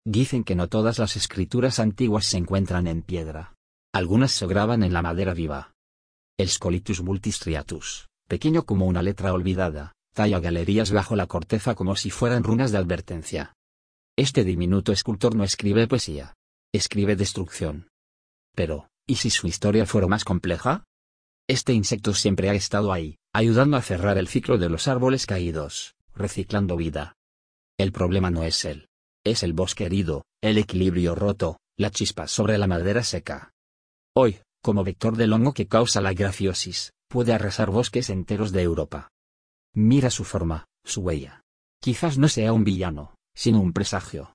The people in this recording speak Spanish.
Dicen que no todas las escrituras antiguas se encuentran en piedra. Algunas se graban en la madera viva. El Scolytus multistriatus, pequeño como una letra olvidada, talla galerías bajo la corteza como si fueran runas de advertencia. Este diminuto escultor no escribe poesía. Escribe destrucción. Pero, ¿y si su historia fuera más compleja? Este insecto siempre ha estado ahí, ayudando a cerrar el ciclo de los árboles caídos, reciclando vida. El problema no es él. Es el bosque herido, el equilibrio roto, la chispa sobre la madera seca. Hoy, como vector del hongo que causa la grafiosis, puede arrasar bosques enteros de Europa. Mira su forma, su huella. Quizás no sea un villano, sino un presagio.